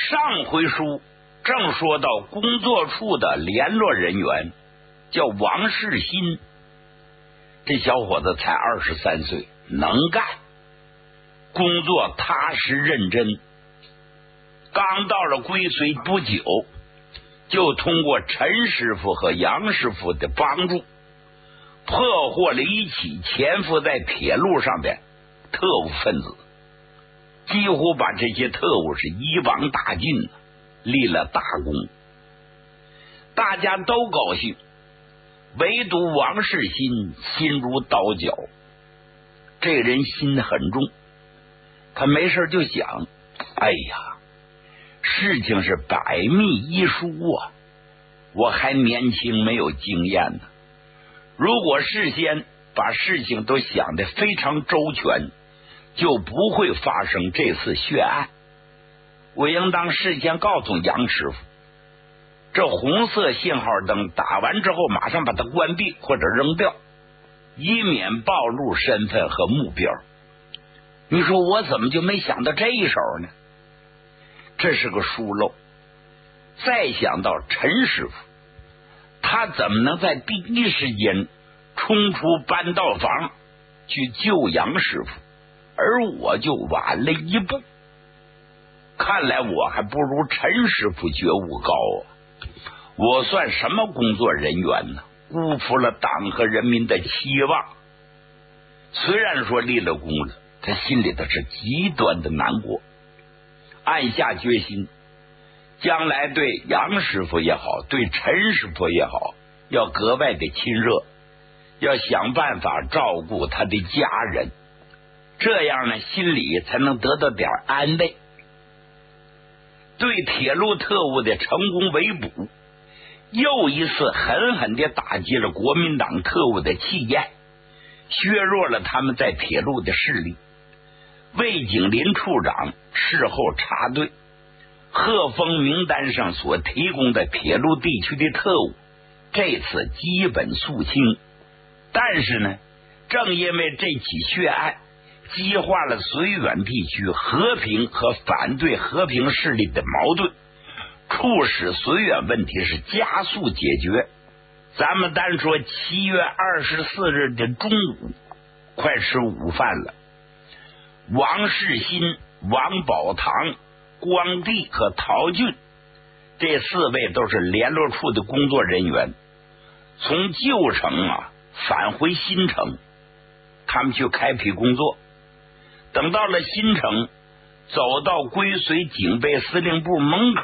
上回书正说到工作处的联络人员叫王世新，这小伙子才23岁，能干，工作踏实认真。刚到了归绥不久，就通过陈师傅和杨师傅的帮助，破获了一起潜伏在铁路上的特务分子，几乎把这些特务是一网打尽，立了大功。大家都高兴，唯独王世新心如刀绞。这人心很重，他没事就想，哎呀，事情是百密一疏啊，我还年轻没有经验呢。如果事先把事情都想得非常周全，就不会发生这次血案。我应当事先告诉杨师傅，这红色信号灯打完之后马上把它关闭或者扔掉，以免暴露身份和目标。你说我怎么就没想到这一手呢？这是个疏漏。再想到陈师傅，他怎么能在第一时间冲出搬道房去救杨师傅，而我就晚了一步？看来我还不如陈师傅觉悟高啊！我算什么工作人员呢？辜负了党和人民的期望。虽然说立了功了，他心里头是极端的难过，暗下决心，将来对杨师傅也好，对陈师傅也好，要格外的亲热，要想办法照顾他的家人，这样呢，心里才能得到点安慰。对铁路特务的成功围捕，又一次狠狠地打击了国民党特务的气焰，削弱了他们在铁路的势力。魏景林处长事后查对，贺峰名单上所提供的铁路地区的特务，这次基本肃清。但是呢，正因为这起血案激化了绥远地区和平和反对和平势力的矛盾，促使绥远问题是加速解决。咱们单说7月24日的中午，快吃午饭了，王世新、王宝堂、光地和陶俊这4位都是联络处的工作人员，从旧城返回新城，他们去开辟工作。等到了新城，走到归绥警备司令部门口，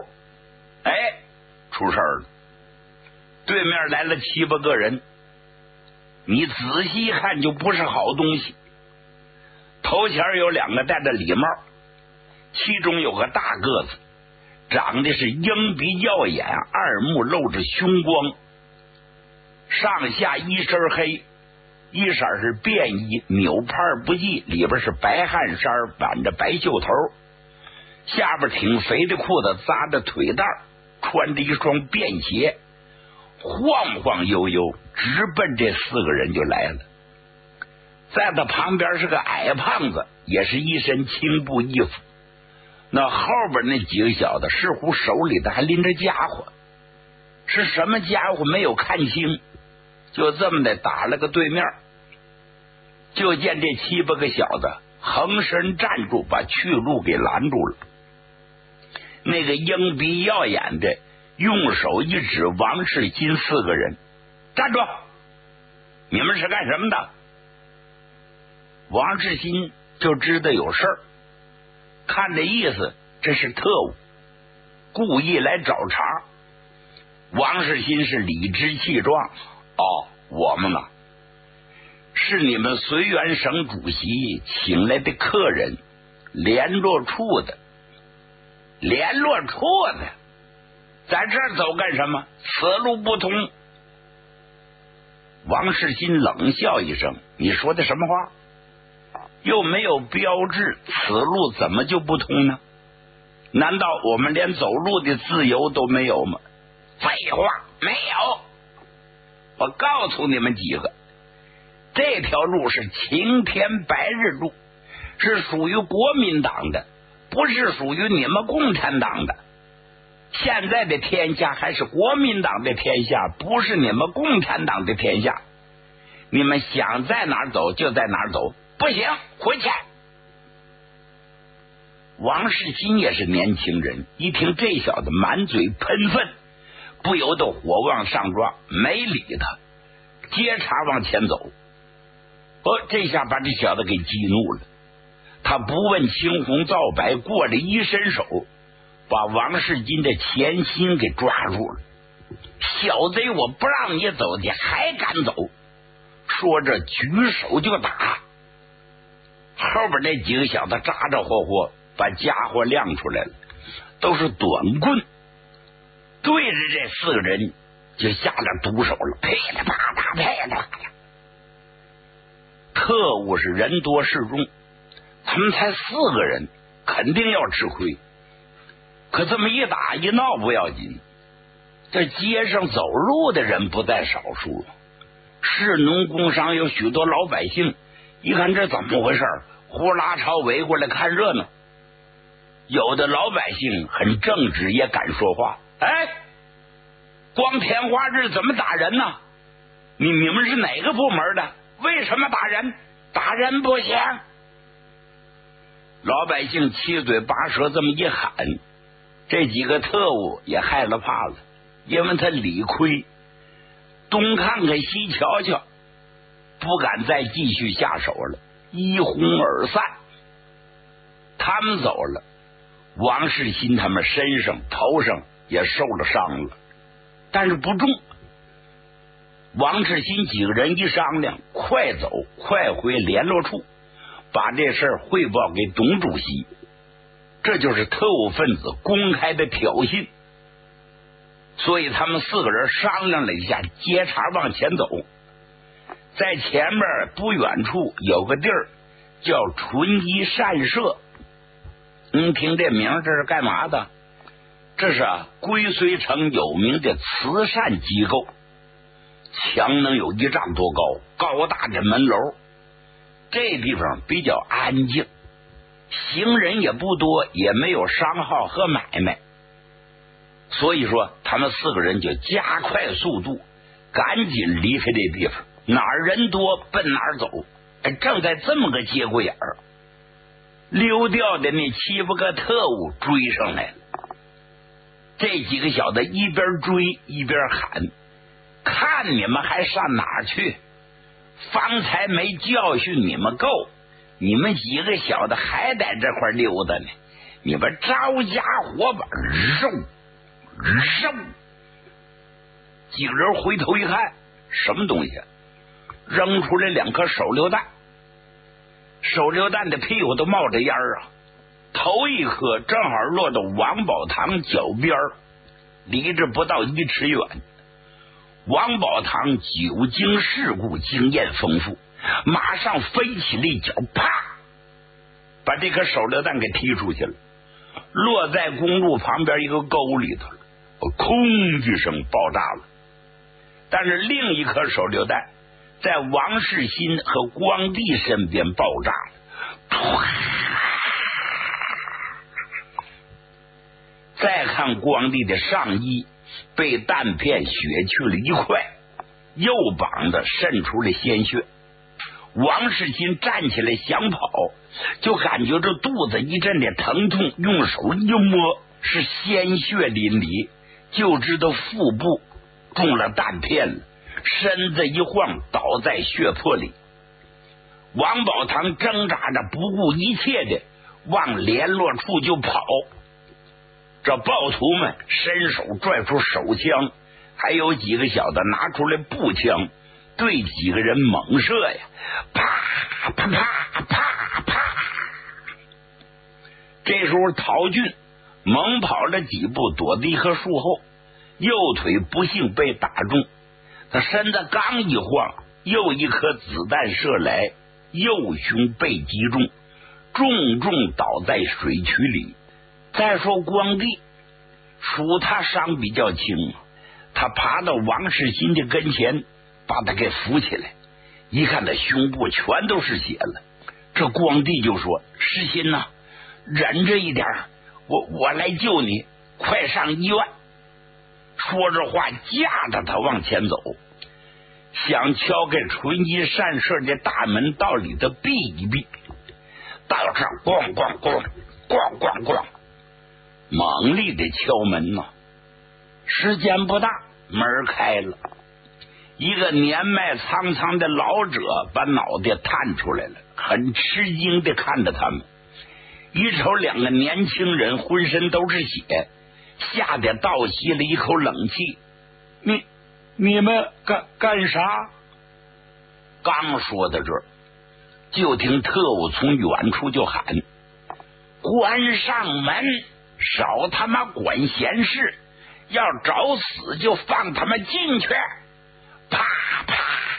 出事了。对面来了7、8个人，你仔细一看就不是好东西。头前有2个戴着礼帽，其中有个大个子，长得是鹰鼻耀眼，二目露着凶光，上下一身黑，一色是便衣，纽帕不系，里边是白汗衫，挽着白袖头，下边挺肥的裤子扎着腿带，穿着一双便鞋，晃晃悠悠直奔这4个人就来了。在他旁边是个矮胖子，也是一身青布衣服。那后边那几个小子似乎手里的还拎着家伙，是什么家伙没有看清，就这么的打了个对面。就见这7、8个小子横身站住，把去路给拦住了。那个鹰鼻耀眼的用手一指王世新4个人，站住！你们是干什么的？王世新就知道有事儿，看这意思，这是特务，故意来找茬。王世新是理直气壮，我们是你们绥远省主席请来的客人，联络处的。联络处的在这儿走干什么？此路不通。王世新冷笑一声，你说的什么话？又没有标志，此路怎么就不通呢？难道我们连走路的自由都没有吗？废话，没有。我告诉你们几个，这条路是晴天白日路，是属于国民党的， 不是属于你们共产党的，现在的天下还是国民党的天下，不是你们共产党的天下。你们想在哪儿走就在哪儿走，不行，回去。王世钦也是年轻人，一听这小子满嘴喷粪，不由得火往上撞，没理他，接茬往前走。这下把这小子给激怒了，他不问青红皂白，过来一伸手，把王世钦的前心给抓住了。小贼，我不让你走，你还敢走？说着举手就打。后边那几个小子咋咋呼呼把家伙亮出来了，都是短棍，对着这4个人就下了毒手了，噼里啪啦，噼里啪啦。特务是人多势众，他们才4个人，肯定要吃亏。可这么一打一闹不要紧，这街上走路的人不在少数，士农工商有许多老百姓，一看这怎么回事，呼啦朝围过来看热闹。有的老百姓很正直，也敢说话。光天化日怎么打人呢？你们是哪个部门的？为什么打人？打人不行。老百姓七嘴八舌这么一喊，这几个特务也害了怕了，因为他理亏，东看看西瞧瞧，不敢再继续下手了，一哄而散。他们走了，王世钦他们身上头上也受了伤了，但是不重。王世钦几个人一商量，快走快回联络处，把这事儿汇报给董主席。这就是特务分子公开的挑衅。所以他们4个人商量了一下，接茬往前走。在前面不远处有个地儿叫纯一善社，听这名这是干嘛的？这是归绥城有名的慈善机构，墙能有1丈多高，高大的门楼。这地方比较安静，行人也不多，也没有商号和买卖，所以说他们4个人就加快速度，赶紧离开这地方，哪儿人多奔哪儿走。正在这么个节骨眼儿，溜掉的那7、8个特务追上来了。这几个小子一边追一边喊，看你们还上哪儿去？方才没教训你们够，你们几个小子还在这块溜达呢，你们招家伙把肉。几个人回头一看，什么东西？扔出来2颗手榴弹，手榴弹的屁股都冒着烟啊！头一颗正好落到王宝堂脚边，离着不到1尺远。王宝堂久经世故，经验丰富，马上飞起了一脚，啪，把这颗手榴弹给踢出去了，落在公路旁边一个沟里头了，空一声爆炸了。但是另一颗手榴弹在王世钦和光地身边爆炸了。再看光地的上衣被弹片血去了1块，右膀子渗出了鲜血。王世钦站起来想跑，就感觉这肚子一阵的疼痛，用手一摸是鲜血淋漓，就知道腹部中了弹片了，身子一晃倒在血泊里。王宝堂挣扎着不顾一切的往联络处就跑，这暴徒们伸手拽出手枪，还有几个小的拿出来步枪，对几个人猛射呀，啪啪啪啪啪。这时候陶俊猛跑了几步，躲在一棵树后，右腿不幸被打中，他身子刚一晃，又一颗子弹射来，右胸被击中，重重倒在水渠里。再说光地，属他伤比较轻，他爬到王世钦的跟前，把他给扶起来，一看他胸部全都是血了。这光地就说：世钦呐， 忍着一点，我来救你，快上医院。说着话，架着他往前走，想敲开纯一善社的大门，到里头避一避。到这咣咣咣咣咣咣，猛力的敲门呐！时间不大，门开了，一个年迈苍苍的老者把脑袋探出来了，很吃惊的看着他们。一瞅两个年轻人浑身都是血，吓得倒吸了一口冷气。你们干啥？刚说到这儿，就听特务从远处就喊：关上门，少他妈管闲事，要找死就放他们进去。啪啪！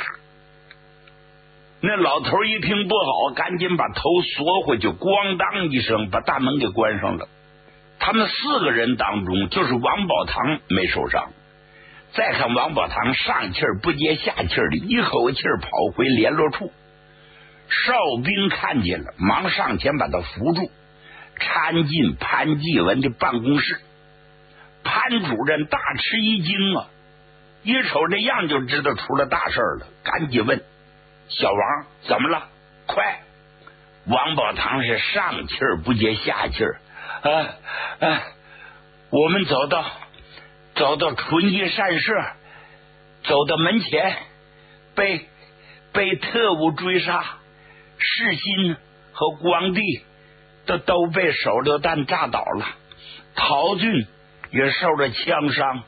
那老头一听不好，赶紧把头缩回去，咣当一声把大门给关上了。他们4个人当中，就是王宝堂没受伤。再看王宝堂上气儿不接下气儿的，一口气儿跑回联络处。哨兵看见了，忙上前把他扶住，搀进潘继文的办公室。潘主任大吃一惊啊，一瞅这样就知道出了大事了，赶紧问：小王怎么了？快！王宝堂是上气儿不接下气儿。我们走到纯一善社，走到门前，被特务追杀，世新和光地都被手榴弹炸倒了，陶俊也受了枪伤。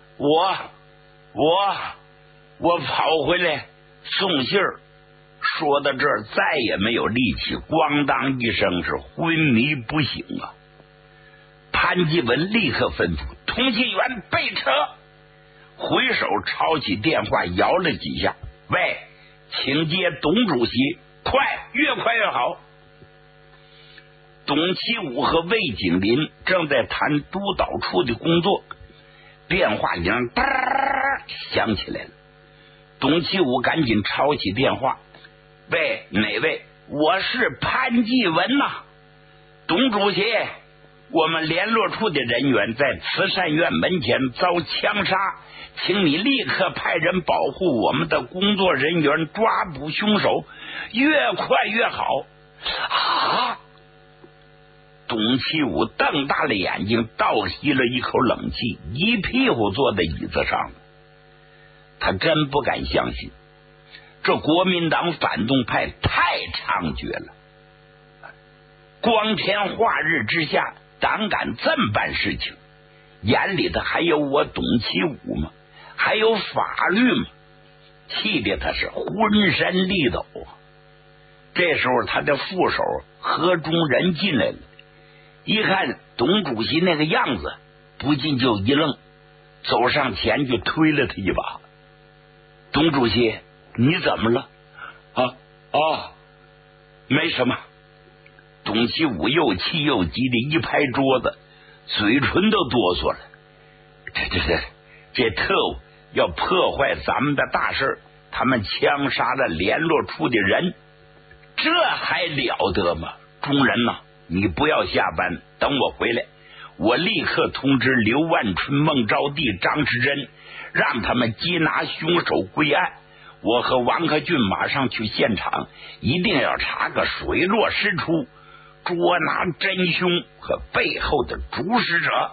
我跑回来送信儿。说到这儿，再也没有力气，咣当一声是昏迷不醒啊！潘继文立刻吩咐通信员备车，回手抄起电话摇了几下：喂，请接董主席，快，越快越好。董其武和魏景林正在谈督导处的工作，电话铃哒响起来了。董其武赶紧抄起电话：喂，哪位？我是潘继文呐。董主席，我们联络处的人员在慈善院门前遭枪杀，请你立刻派人保护我们的工作人员，抓捕凶手，越快越好。啊！董其武瞪大了眼睛，倒吸了一口冷气，一屁股坐在椅子上。他真不敢相信，这国民党反动派太猖獗了，光天化日之下胆敢这么办事情，眼里头还有我董其武吗？还有法律吗？气得他是浑身力抖啊！这时候他的副手何中仁进来了，一看董主席那个样子，不禁就一愣，走上前就推了他一把：董主席，你怎么了？没什么。董其武又气又急的一拍桌子，嘴唇都哆嗦了。这特务要破坏咱们的大事，他们枪杀了联络处的人，这还了得吗？中人呐，你不要下班，等我回来，我立刻通知刘万春、孟招娣、张世珍，让他们缉拿凶手归案。我和王克俊马上去现场，一定要查个水落石出，捉拿真凶和背后的主使者。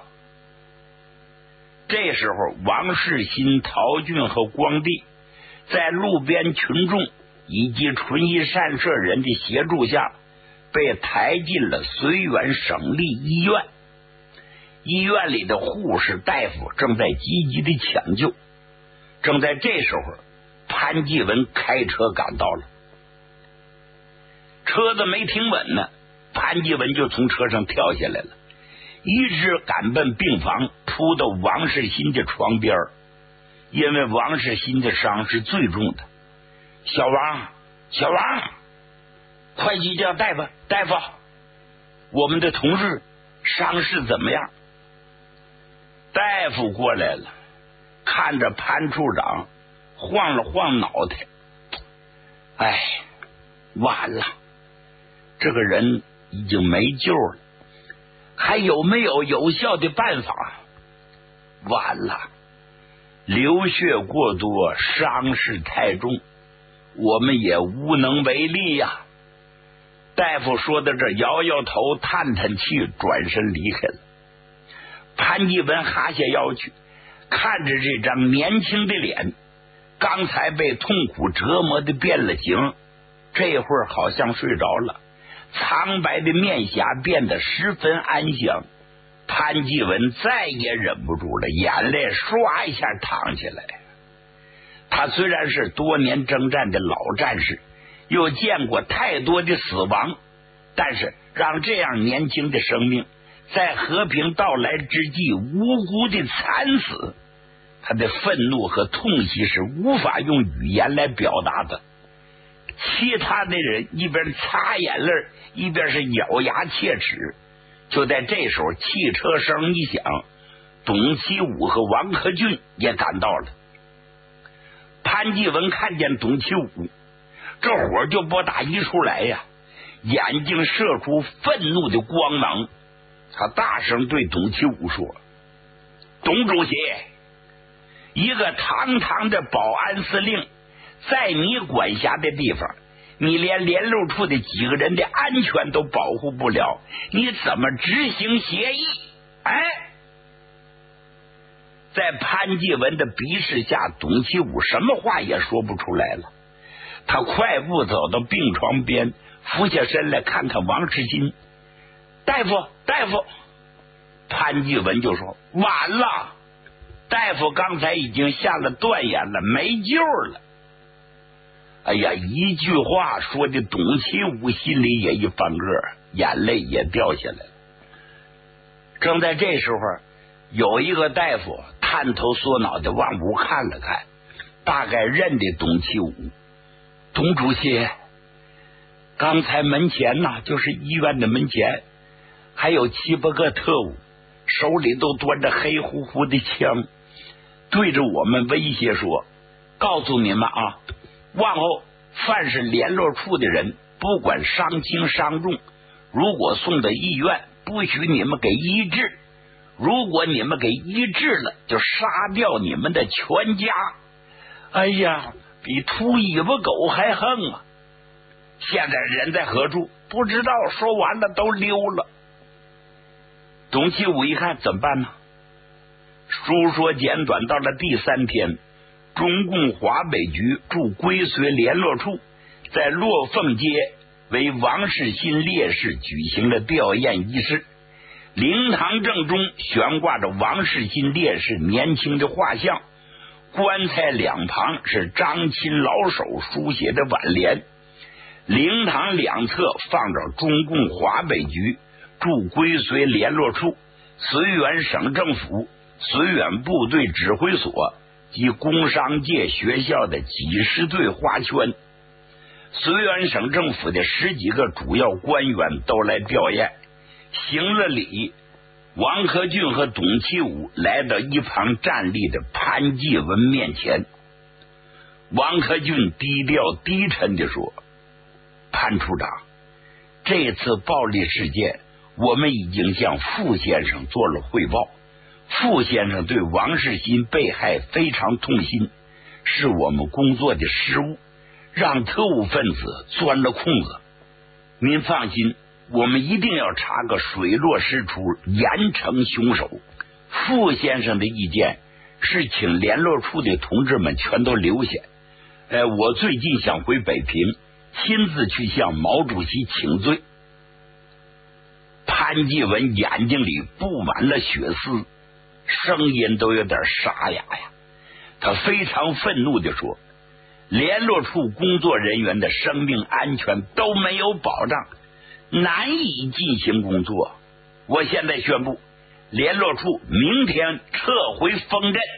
这时候，王世新、陶俊和光地在路边群众以及纯一善社人的协助下，被抬进了绥远省立医院。医院里的护士大夫正在积极的抢救。正在这时候，潘继文开车赶到了，车子没停稳呢，潘继文就从车上跳下来了，一直赶奔病房，扑到王世新的床边。因为王世新的伤是最重的。小王，快去叫大夫，我们的同志伤势怎么样？大夫过来了，看着潘处长，晃了晃脑袋，完了，这个人已经没救了， 还有没有有效的办法？完了，流血过多，伤势太重，我们也无能为力呀。大夫说到这，摇摇头，叹叹气，转身离开了。潘继文哈下腰去，看着这张年轻的脸，刚才被痛苦折磨的变了形，这会儿好像睡着了，苍白的面颊变得十分安详。潘继文再也忍不住了，眼泪唰一下淌下来。他虽然是多年征战的老战士，又见过太多的死亡，但是让这样年轻的生命在和平到来之际无辜的惨死，他的愤怒和痛惜是无法用语言来表达的。其他的人一边擦眼泪，一边是咬牙切齿。就在这时候，汽车声一响，董其武和王克俊也赶到了。潘继文看见董其武，这火就不打一处来呀，眼睛射出愤怒的光芒。他大声对董其武说：董主席，一个堂堂的保安司令，在你管辖的地方，你连联络处的几个人的安全都保护不了，你怎么执行协议？在潘继文的逼视下，董其武什么话也说不出来了。他快步走到病床边，俯下身来看看王世新。大夫，大夫！潘继文就说：晚了，大夫刚才已经下了断言了，没救了。哎呀，一句话说的董其武心里也一翻个，眼泪也掉下来了。正在这时候，有一个大夫探头缩脑的往屋看了看，大概认得董其武。董主席，刚才门前就是医院的门前，还有7、8个特务，手里都端着黑乎乎的枪，对着我们威胁说：告诉你们啊，往后凡是联络处的人，不管伤轻伤重，如果送到医院，不许你们给医治，如果你们给医治了，就杀掉你们的全家。哎呀，比秃尾巴狗还横啊！现在人在何处不知道，说完了都溜了。董其武一看怎么办呢？书说简短，到了第3天，中共华北局驻归绥联络处在落凤街为王世新烈士举行了吊唁仪式，灵堂正中悬挂着王世新烈士年轻的画像，棺材两旁是张亲老手书写的挽联，灵堂两侧放着中共华北局驻归绥联络处、绥远省政府、绥远部队指挥所及工商界学校的几十对花圈。绥远省政府的10几个主要官员都来吊唁，行了礼。王克俊和董其武来到一旁站立的潘继文面前。王克俊低调低沉地说：潘处长，这次暴力事件我们已经向傅先生做了汇报，傅先生对王世新被害非常痛心，是我们工作的失误，让特务分子钻了空子。您放心，我们一定要查个水落石出，严惩凶手。傅先生的意见是请联络处的同志们全都留下。我最近想回北平，亲自去向毛主席请罪。潘继文眼睛里布满了血丝，声音都有点沙哑呀。他非常愤怒地说：联络处工作人员的生命安全都没有保障，难以进行工作。我现在宣布，联络处明天撤回丰镇。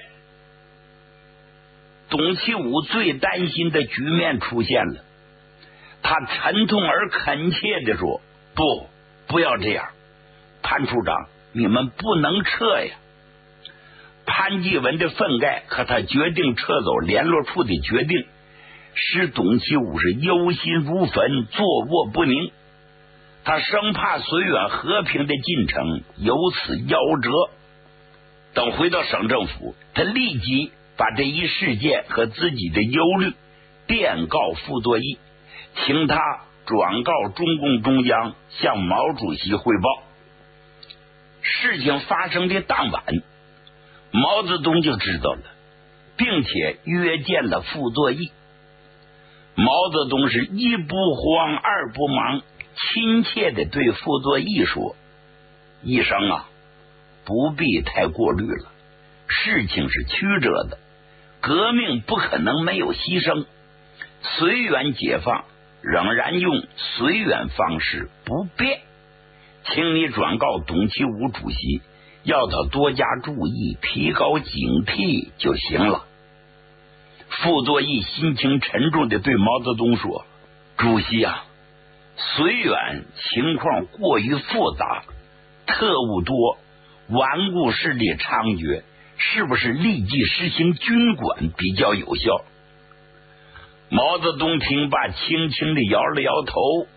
董其武最担心的局面出现了，他沉痛而恳切地说：不要这样，潘处长，你们不能撤呀。潘继文的愤慨和他决定撤走联络处的决定，使董其武是忧心如焚，坐卧不宁。 他生怕绥远和平的进程由此夭折。等回到省政府，他立即把这一事件和自己的忧虑电告傅作义，请他转告中共中央，向毛主席汇报。事情发生的当晚，毛泽东就知道了，并且约见了傅作义。毛泽东是一不慌二不忙，亲切地对傅作义说：“医生啊，不必太过虑了，事情是曲折的，革命不可能没有牺牲，绥远解放仍然用绥远方式不变，请你转告董其武主席，要他多加注意，提高警惕就行了。”傅作义心情沉重地对毛泽东说：“主席啊，绥远情况过于复杂，特务多，顽固势力猖獗，是不是立即实行军管比较有效？”毛泽东听罢，轻轻地摇了摇头：“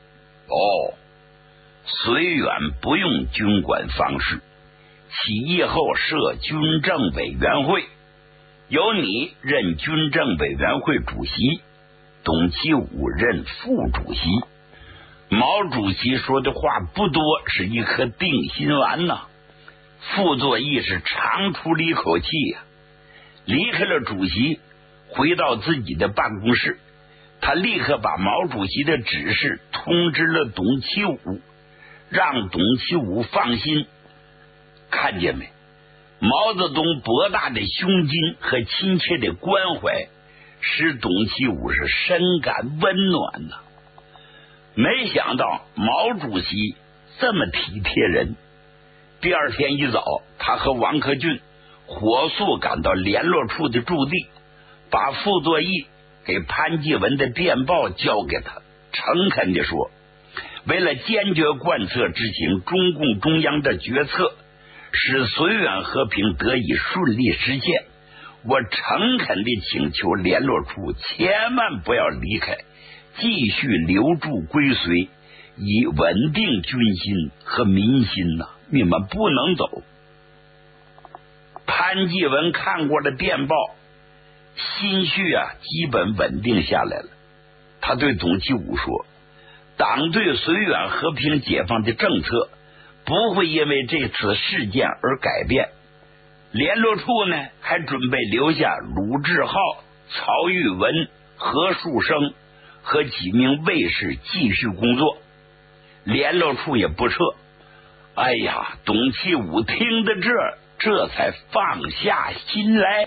绥远不用军管方式，起义后设军政委员会，由你任军政委员会主席，董其武任副主席。”毛主席说的话不多，是一颗定心丸呐。傅作义是长出了一口气呀，离开了主席，回到自己的办公室，他立刻把毛主席的指示通知了董其武，让董其武放心。看见没？毛泽东博大的胸襟和亲切的关怀，使董其武是深感温暖呐。没想到毛主席这么体贴人。第二天一早，他和王克俊火速赶到联络处的驻地，把傅作义给潘基文的电报交给他，诚恳地说：“为了坚决贯彻执行中共中央的决策，使绥远和平得以顺利实现，我诚恳地请求联络处千万不要离开，继续留驻归绥，以稳定军心和民心呐，你们不能走。”潘基文看过了电报，心绪基本稳定下来了。他对董其武说：“党对绥远和平解放的政策不会因为这次事件而改变。联络处呢，还准备留下鲁志浩、曹玉文、何树生和几名卫士继续工作，联络处也不撤。”哎呀，董其武听得这才放下心来。